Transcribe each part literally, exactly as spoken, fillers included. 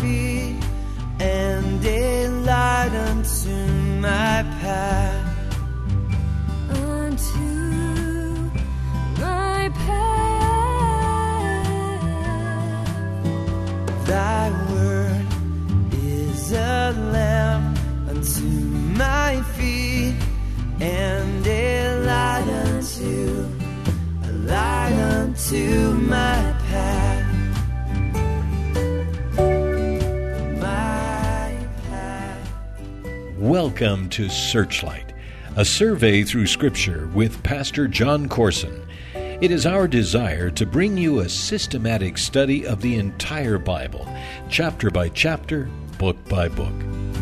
feet and a light unto my path. Unto my path. Thy word is a lamp unto my feet and a light unto, a light unto my path. My path. Welcome to Searchlight, a survey through Scripture with Pastor John Corson. It is our desire to bring you a systematic study of the entire Bible, chapter by chapter, book by book.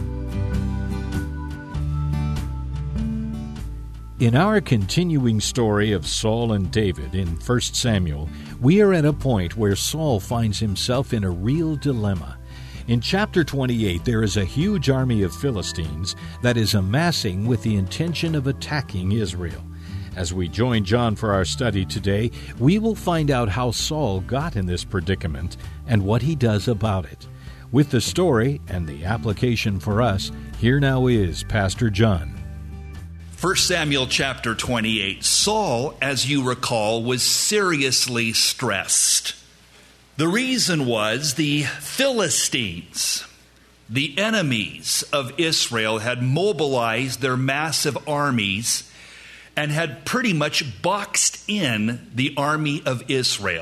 In our continuing story of Saul and David in First Samuel, we are at a point where Saul finds himself in a real dilemma. In chapter twenty-eight, there is a huge army of Philistines that is amassing with the intention of attacking Israel. As we join John for our study today, we will find out how Saul got in this predicament and what he does about it. With the story and the application for us, here now is Pastor John. First Samuel chapter twenty-eight. Saul, as you recall, was seriously stressed. The reason was the Philistines, the enemies of Israel, had mobilized their massive armies and had pretty much boxed in the army of Israel.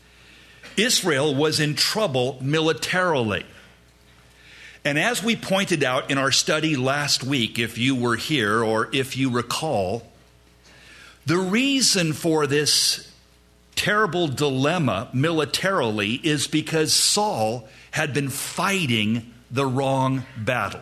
Israel was in trouble militarily. And as we pointed out in our study last week, if you were here or if you recall, the reason for this terrible dilemma militarily is because Saul had been fighting the wrong battle.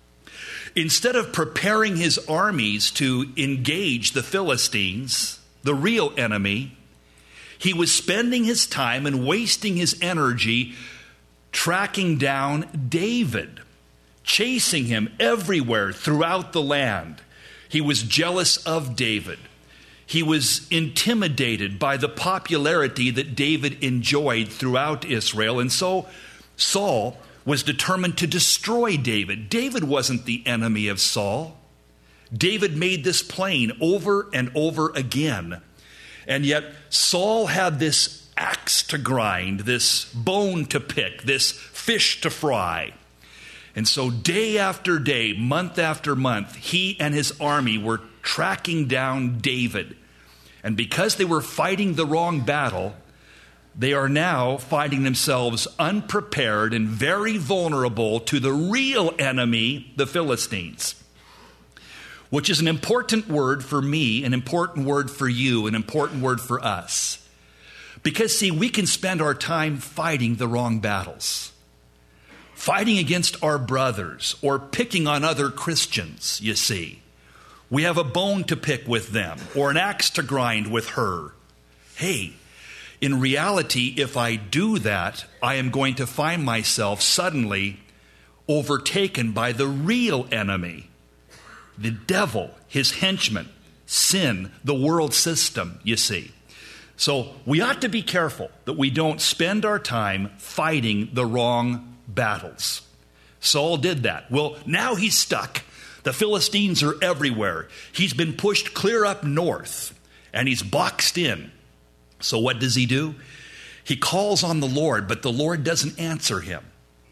Instead of preparing his armies to engage the Philistines, the real enemy, he was spending his time and wasting his energy tracking down David, chasing him everywhere throughout the land. He was jealous of David. He was intimidated by the popularity that David enjoyed throughout Israel. And so Saul was determined to destroy David. David wasn't the enemy of Saul. David made this plain over and over again. And yet Saul had this axe to grind, this bone to pick, this fish to fry. And so day after day, month after month, he and his army were tracking down David. And because they were fighting the wrong battle, they are now finding themselves unprepared and very vulnerable to the real enemy, the Philistines. Which is an important word for me, an important word for you, an important word for us. Because, see, we can spend our time fighting the wrong battles. Fighting against our brothers or picking on other Christians, you see. We have a bone to pick with them or an axe to grind with her. Hey, in reality, if I do that, I am going to find myself suddenly overtaken by the real enemy, the devil, his henchmen, sin, the world system, you see. So we ought to be careful that we don't spend our time fighting the wrong battles. Saul did that. Well, now he's stuck. The Philistines are everywhere. He's been pushed clear up north, and he's boxed in. So what does he do? He calls on the Lord, but the Lord doesn't answer him.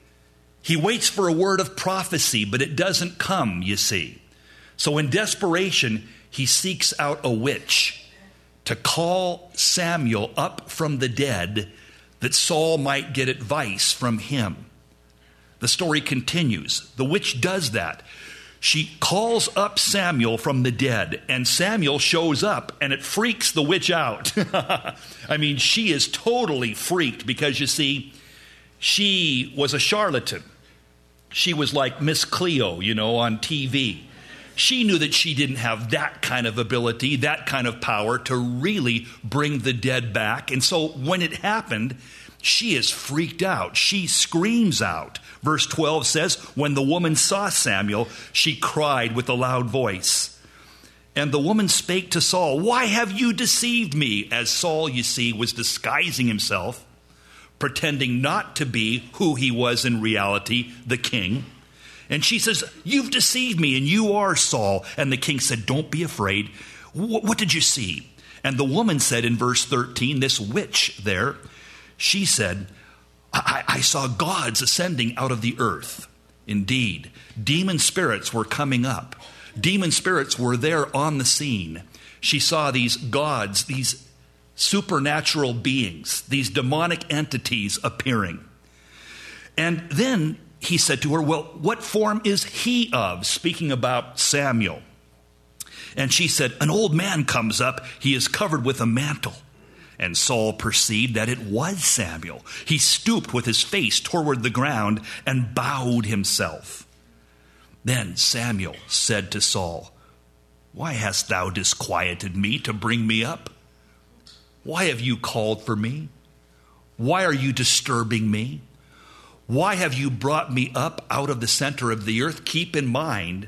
He waits for a word of prophecy, but it doesn't come, you see. So in desperation, he seeks out a witch to call Samuel up from the dead that Saul might get advice from him. The story continues. The witch does that. She calls up Samuel from the dead, and Samuel shows up, and it freaks the witch out. I mean, she is totally freaked because, you see, she was a charlatan. She was like Miss Cleo, you know, on T V. She knew that she didn't have that kind of ability, that kind of power to really bring the dead back. And so when it happened, she is freaked out. She screams out. Verse twelve says, when the woman saw Samuel, she cried with a loud voice. And the woman spake to Saul, why have you deceived me? As Saul, you see, was disguising himself, pretending not to be who he was in reality, the king. And she says, "You've deceived me, and you are Saul." And the king said, "Don't be afraid. What, what did you see?" And the woman said in verse thirteen, this witch there, she said, I, I saw gods ascending out of the earth. Indeed, demon spirits were coming up. Demon spirits were there on the scene. She saw these gods, these supernatural beings, these demonic entities appearing. And then he said to her, "Well, what form is he of?" Speaking about Samuel. And she said, "An old man comes up. He is covered with a mantle." And Saul perceived that it was Samuel. He stooped with his face toward the ground and bowed himself. Then Samuel said to Saul, "Why hast thou disquieted me to bring me up? Why have you called for me? Why are you disturbing me? Why have you brought me up out of the center of the earth?" Keep in mind,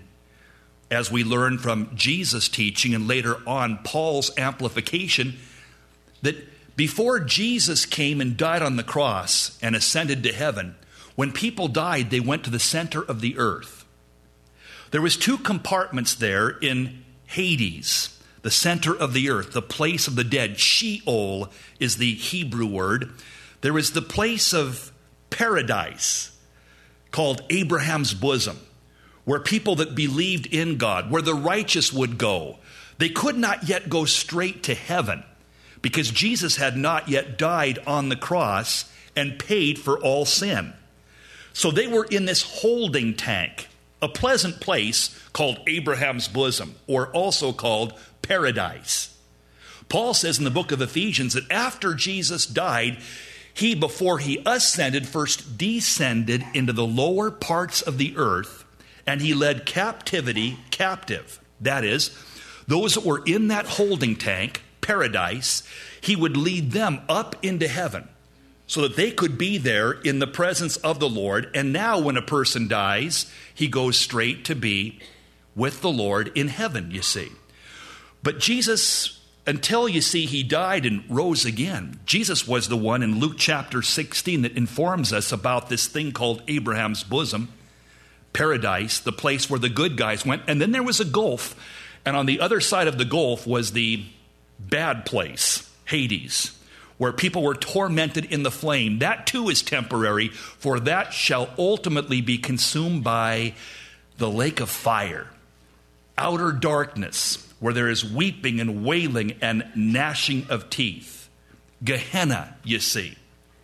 as we learn from Jesus' teaching and later on Paul's amplification, that before Jesus came and died on the cross and ascended to heaven, when people died, they went to the center of the earth. There was two compartments there in Hades, the center of the earth, the place of the dead. Sheol is the Hebrew word. There was the place of paradise called Abraham's bosom, where people that believed in God, where the righteous would go. They could not yet go straight to heaven because Jesus had not yet died on the cross and paid for all sin. So they were in this holding tank, a pleasant place called Abraham's bosom, or also called paradise. Paul says in the book of Ephesians that after Jesus died, he, before he ascended, first descended into the lower parts of the earth, and he led captivity captive. That is, those that were in that holding tank, paradise, he would lead them up into heaven so that they could be there in the presence of the Lord. And now when a person dies, he goes straight to be with the Lord in heaven, you see. But Jesus, until, you see, he died and rose again, Jesus was the one in Luke chapter sixteen that informs us about this thing called Abraham's bosom, paradise, the place where the good guys went. And then there was a gulf, and on the other side of the gulf was the bad place, Hades, where people were tormented in the flame. That too is temporary, for that shall ultimately be consumed by the lake of fire. Outer darkness, where there is weeping and wailing and gnashing of teeth. Gehenna, you see.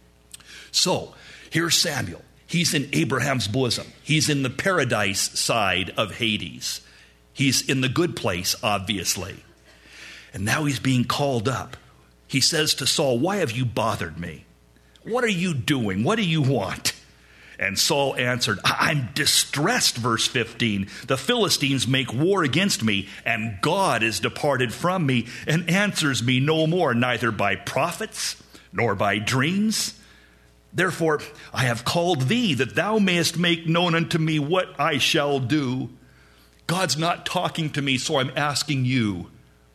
So, here's Samuel. He's in Abraham's bosom. He's in the paradise side of Hades. He's in the good place, obviously. And now he's being called up. He says to Saul, "Why have you bothered me? What are you doing? What do you want?" And Saul answered, "I'm distressed," verse fifteen. "The Philistines make war against me, and God is departed from me and answers me no more, neither by prophets nor by dreams. Therefore I have called thee, that thou mayest make known unto me what I shall do." God's not talking to me, so I'm asking you.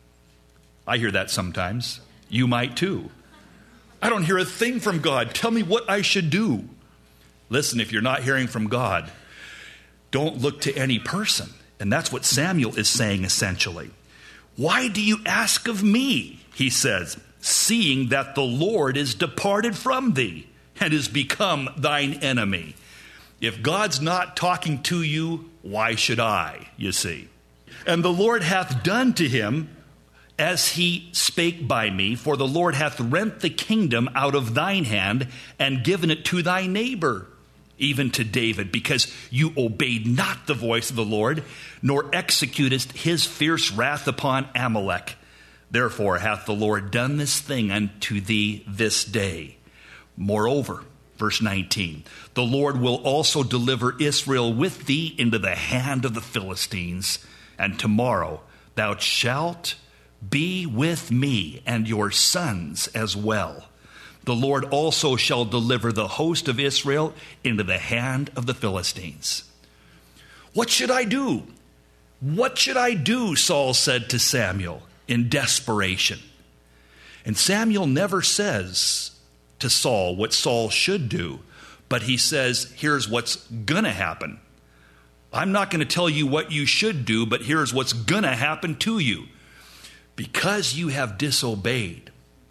I hear that sometimes. You might too. I don't hear a thing from God. Tell me what I should do. Listen, if you're not hearing from God, don't look to any person. And that's what Samuel is saying essentially. "Why do you ask of me?" he says, "seeing that the Lord is departed from thee and is become thine enemy." If God's not talking to you, why should I, you see? "And the Lord hath done to him as he spake by me, for the Lord hath rent the kingdom out of thine hand and given it to thy neighbor, even to David, because you obeyed not the voice of the Lord, nor executest his fierce wrath upon Amalek. Therefore hath the Lord done this thing unto thee this day. Moreover," verse nineteen, "the Lord will also deliver Israel with thee into the hand of the Philistines, and tomorrow thou shalt be with me and your sons as well. The Lord also shall deliver the host of Israel into the hand of the Philistines." What should I do? What should I do? Saul said to Samuel in desperation. And Samuel never says to Saul what Saul should do, but he says, here's what's going to happen. I'm not going to tell you what you should do, but here's what's going to happen to you. Because you have disobeyed,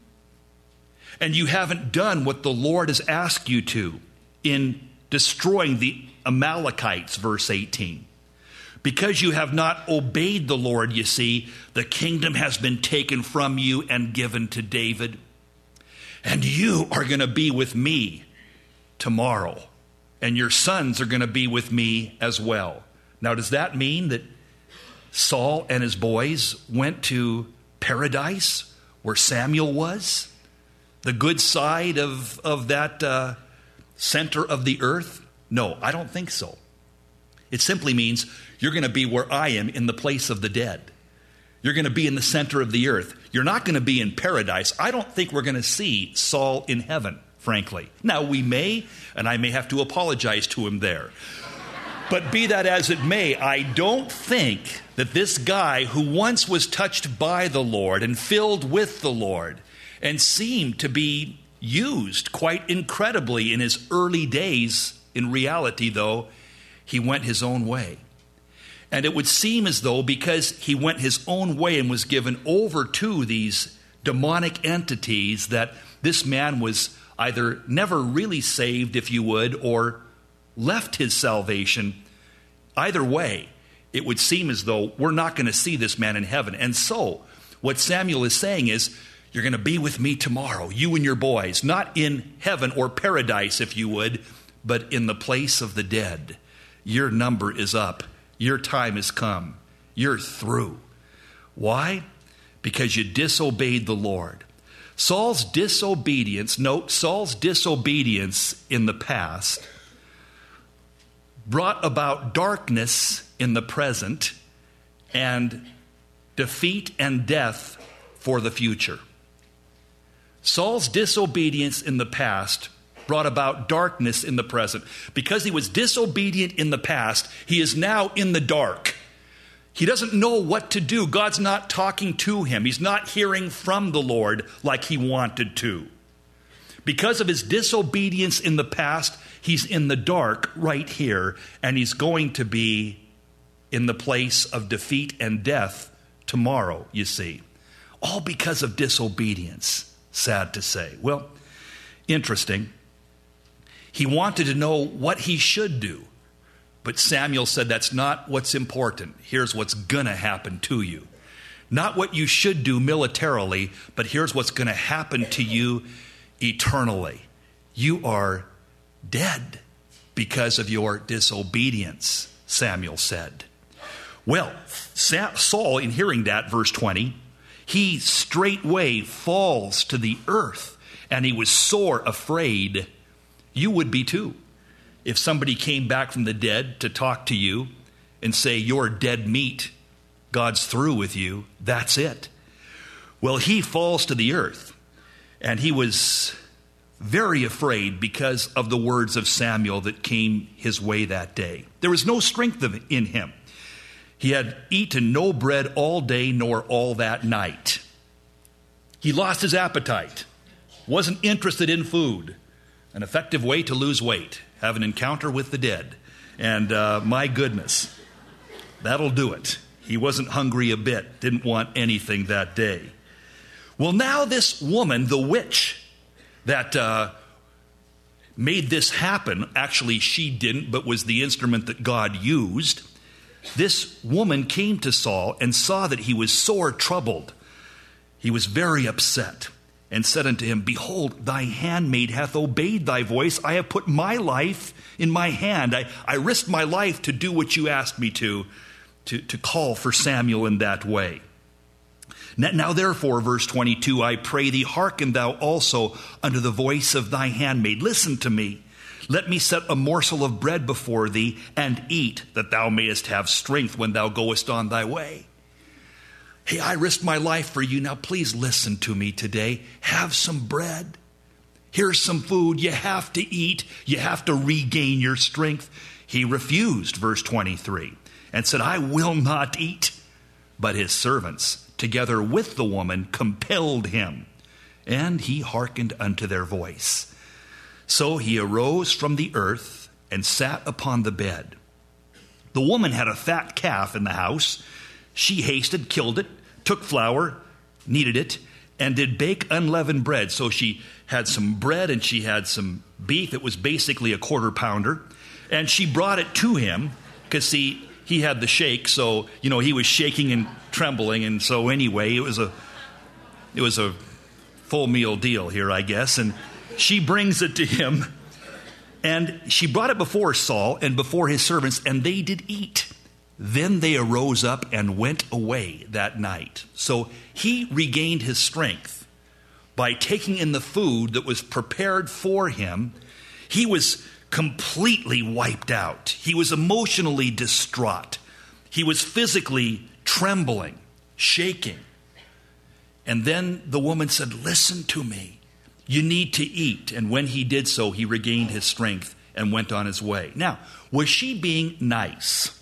and you haven't done what the Lord has asked you to in destroying the Amalekites, verse eighteen. Because you have not obeyed the Lord, you see, the kingdom has been taken from you and given to David. And you are going to be with me tomorrow. And your sons are going to be with me as well. Now, does that mean that Saul and his boys went to paradise where Samuel was? The good side of, of that uh, center of the earth? No, I don't think so. It simply means you're going to be where I am, in the place of the dead. You're going to be in the center of the earth. You're not going to be in paradise. I don't think we're going to see Saul in heaven, frankly. Now, we may, and I may have to apologize to him there. But be that as it may, I don't think that this guy who once was touched by the Lord and filled with the Lord and seemed to be used quite incredibly in his early days, in reality, though, he went his own way. And it would seem as though because he went his own way and was given over to these demonic entities, that this man was either never really saved, if you would, or left his salvation. Either way, it would seem as though we're not going to see this man in heaven. And so, what Samuel is saying is, you're going to be with me tomorrow, you and your boys, not in heaven or paradise, if you would, but in the place of the dead. Your number is up. Your time has come. You're through. Why? Because you disobeyed the Lord. Saul's disobedience, note, Saul's disobedience in the past brought about darkness in the present and defeat and death for the future. Saul's disobedience in the past brought about darkness in the present. Because he was disobedient in the past, he is now in the dark. He doesn't know what to do. God's not talking to him. He's not hearing from the Lord like he wanted to. Because of his disobedience in the past, he's in the dark right here, and he's going to be in the place of defeat and death tomorrow, you see. All because of disobedience, sad to say. Well, interesting. He wanted to know what he should do. But Samuel said, that's not what's important. Here's what's going to happen to you. Not what you should do militarily, but here's what's going to happen to you eternally. You are dead because of your disobedience, Samuel said. Well, Saul, in hearing that, verse twenty, he straightway falls to the earth, and he was sore afraid. You would be too. If somebody came back from the dead to talk to you and say, you're dead meat, God's through with you, that's it. Well, he falls to the earth, and he was very afraid because of the words of Samuel that came his way that day. There was no strength in him. He had eaten no bread all day nor all that night. He lost his appetite, wasn't interested in food. An effective way to lose weight, have an encounter with the dead. And uh, my goodness, that'll do it. He wasn't hungry a bit, didn't want anything that day. Well, now this woman, the witch that uh, made this happen, actually she didn't, but was the instrument that God used. This woman came to Saul and saw that he was sore troubled. He was very upset. And said unto him, behold, thy handmaid hath obeyed thy voice. I have put my life in my hand. I, I risked my life to do what you asked me to, to, to call for Samuel in that way. Now, now therefore, verse twenty-two, I pray thee, hearken thou also unto the voice of thy handmaid. Listen to me. Let me set a morsel of bread before thee, and eat, that thou mayest have strength when thou goest on thy way. Hey, I risked my life for you. Now please listen to me today. Have some bread. Here's some food. You have to eat. You have to regain your strength. He refused, verse twenty-three, and said, I will not eat. But his servants, together with the woman, compelled him. and he hearkened unto their voice. So he arose from the earth and sat upon the bed. The woman had a fat calf in the house. She hasted, killed it, took flour, kneaded it, and did bake unleavened bread. So she had some bread and she had some beef. It was basically a quarter pounder. And she brought it to him because, see, he had the shake. So, you know, he was shaking and trembling. And so anyway, it was a, it was a full meal deal here, I guess. And she brings it to him. And she brought it before Saul and before his servants, and they did eat. Then they arose up and went away that night. So he regained his strength by taking in the food that was prepared for him. He was completely wiped out. He was emotionally distraught. He was physically trembling, shaking. And then the woman said, "Listen to me. You need to eat." And when he did so, he regained his strength and went on his way. Now, was she being nice?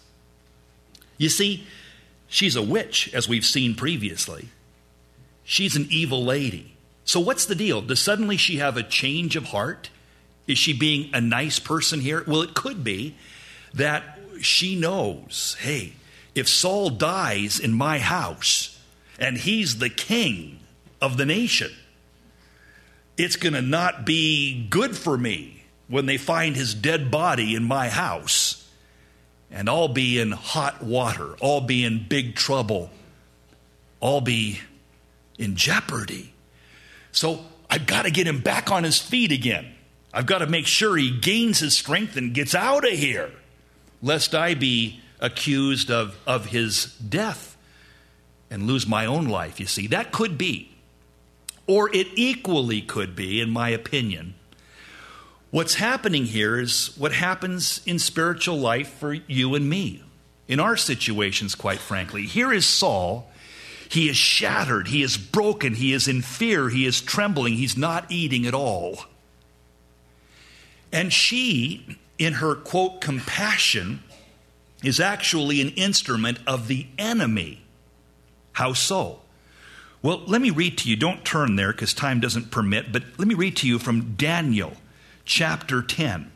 You see, she's a witch, as we've seen previously. She's an evil lady. So what's the deal? Does suddenly she have a change of heart? Is she being a nice person here? Well, it could be that she knows, hey, if Saul dies in my house and he's the king of the nation, it's going to not be good for me when they find his dead body in my house. And I'll be in hot water. I'll be in big trouble. I'll be in jeopardy. So I've got to get him back on his feet again. I've got to make sure he gains his strength and gets out of here, lest I be accused of, of his death and lose my own life, you see. That could be. Or it equally could be, in my opinion, what's happening here is what happens in spiritual life for you and me. In our situations, quite frankly. Here is Saul. He is shattered. He is broken. He is in fear. He is trembling. He's not eating at all. And she, in her, quote, compassion, is actually an instrument of the enemy. How so? Well, let me read to you. Don't turn there because time doesn't permit. But let me read to you from Daniel chapter ten.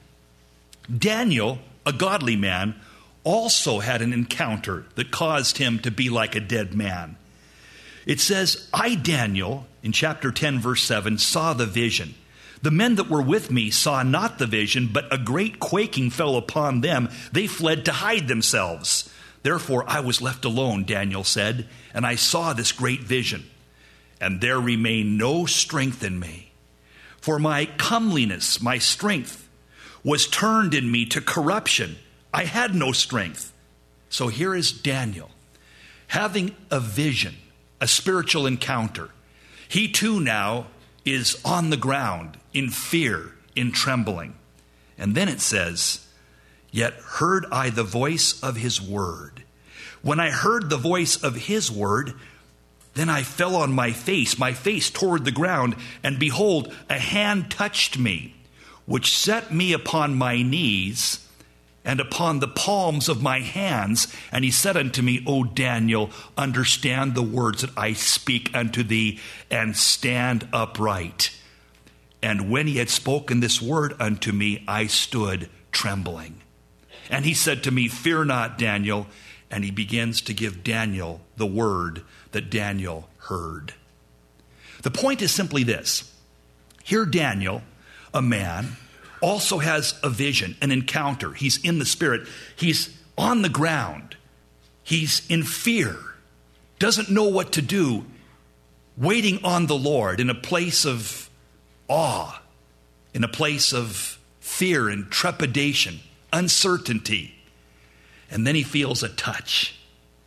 Daniel, a godly man, also had an encounter that caused him to be like a dead man. It says, I, Daniel, in chapter ten, verse seven, saw the vision. The men that were with me saw not the vision, but a great quaking fell upon them. They fled to hide themselves. Therefore I was left alone, Daniel said, and I saw this great vision. And there remained no strength in me. For my comeliness, my strength, was turned in me to corruption. I had no strength. So here is Daniel, having a vision, a spiritual encounter. He too now is on the ground in fear, in trembling. And then it says, yet heard I the voice of his word. When I heard the voice of his word, then I fell on my face, my face toward the ground, and behold, a hand touched me, which set me upon my knees and upon the palms of my hands. And he said unto me, O Daniel, understand the words that I speak unto thee, and stand upright. And when he had spoken this word unto me, I stood trembling. And he said to me, fear not, Daniel. And he begins to give Daniel the word that Daniel heard. The point is simply this. Here Daniel, a man, also has a vision, an encounter. He's in the spirit. He's on the ground. He's in fear. Doesn't know what to do. Waiting on the Lord in a place of awe, in a place of fear and trepidation, uncertainty. And then he feels a touch.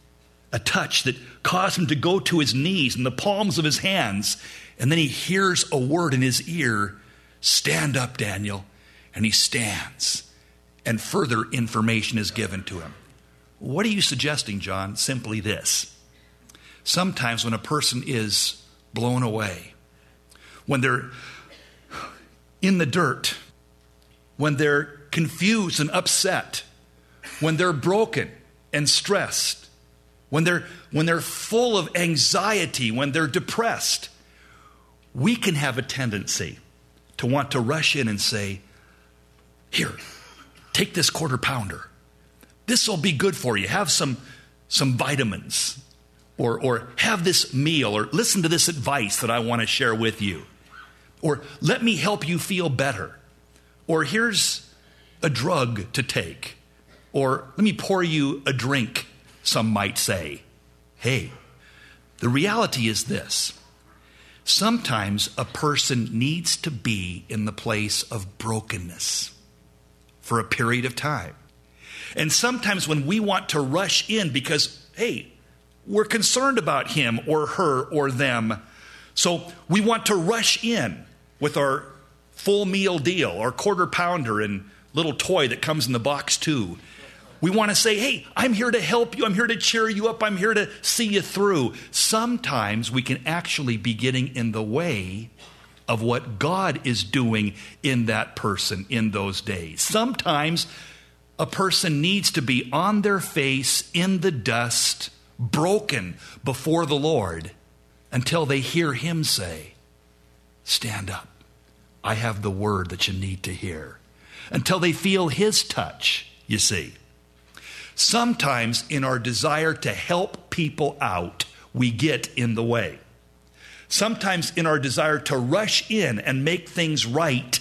A touch that caused him to go to his knees in the palms of his hands. And then he hears a word in his ear, stand up, Daniel. And he stands. And further information is given to him. What are you suggesting, John? Simply this. Sometimes when a person is blown away, when they're in the dirt, when they're confused and upset, when they're broken and stressed, when they're when they're full of anxiety, when they're depressed, we can have a tendency to want to rush in and say, here, take this quarter pounder. This will be good for you. Have some, some vitamins. Or, or have this meal. Or listen to this advice that I want to share with you. Or let me help you feel better. Or here's a drug to take. Or let me pour you a drink, some might say. Hey, the reality is this. Sometimes a person needs to be in the place of brokenness for a period of time. And sometimes when we want to rush in because, hey, we're concerned about him or her or them, so we want to rush in with our full meal deal, our quarter pounder and little toy that comes in the box too. We want to say, hey, I'm here to help you. I'm here to cheer you up. I'm here to see you through. Sometimes we can actually be getting in the way of what God is doing in that person in those days. Sometimes a person needs to be on their face in the dust, broken before the Lord, until they hear him say, stand up. I have the word that you need to hear. Until they feel his touch, you see. Sometimes in our desire to help people out, we get in the way. Sometimes in our desire to rush in and make things right,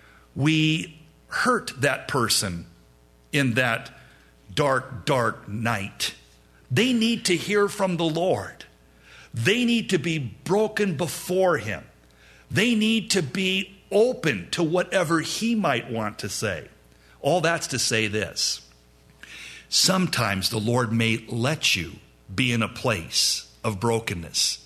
we hurt that person in that dark, dark night. They need to hear from the Lord. They need to be broken before him. They need to be open to whatever he might want to say. All that's to say this. Sometimes the Lord may let you be in a place of brokenness.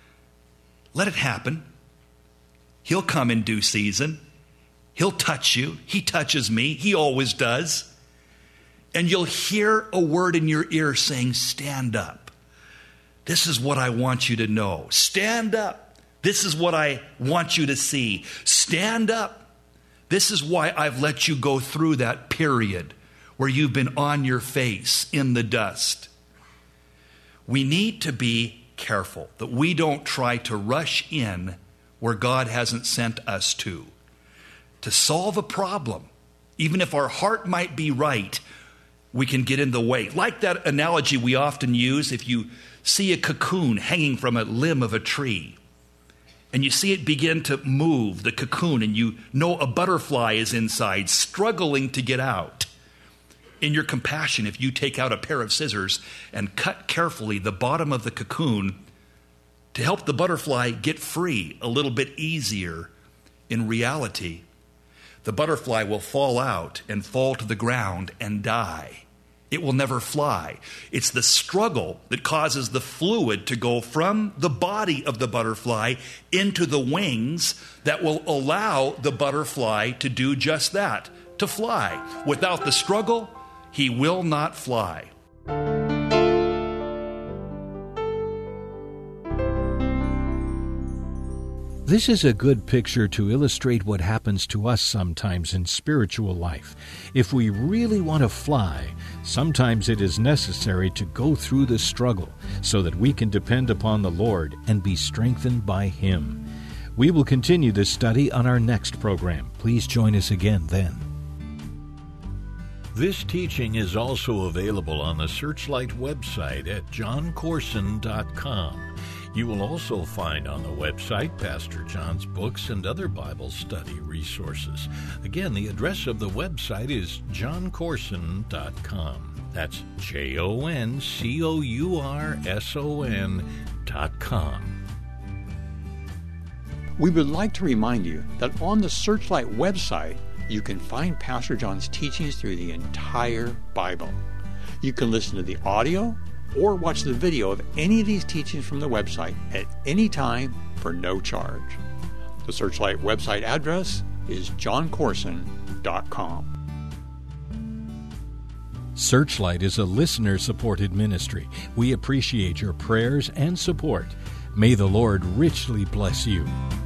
Let it happen. He'll come in due season. He'll touch you. He touches me. He always does. And you'll hear a word in your ear saying, stand up. This is what I want you to know. Stand up. This is what I want you to see. Stand up. This is why I've let you go through that period where you've been on your face in the dust. We need to be careful that we don't try to rush in where God hasn't sent us to. To solve a problem, even if our heart might be right, we can get in the way. Like that analogy we often use, if you see a cocoon hanging from a limb of a tree, and you see it begin to move, the cocoon, and you know a butterfly is inside, struggling to get out. In your compassion, if you take out a pair of scissors and cut carefully the bottom of the cocoon to help the butterfly get free a little bit easier, in reality, the butterfly will fall out and fall to the ground and die. It will never fly. It's the struggle that causes the fluid to go from the body of the butterfly into the wings that will allow the butterfly to do just that, to fly. Without the struggle, he will not fly. This is a good picture to illustrate what happens to us sometimes in spiritual life. If we really want to fly, sometimes it is necessary to go through the struggle so that we can depend upon the Lord and be strengthened by Him. We will continue this study on our next program. Please join us again then. This teaching is also available on the Searchlight website at john corson dot com. You will also find on the website Pastor John's books and other Bible study resources. Again, the address of the website is john corson dot com. That's J O N C O U R S O N dot com. We would like to remind you that on the Searchlight website, you can find Pastor John's teachings through the entire Bible. You can listen to the audio or watch the video of any of these teachings from the website at any time for no charge. The Searchlight website address is john corson dot com. Searchlight is a listener-supported ministry. We appreciate your prayers and support. May the Lord richly bless you.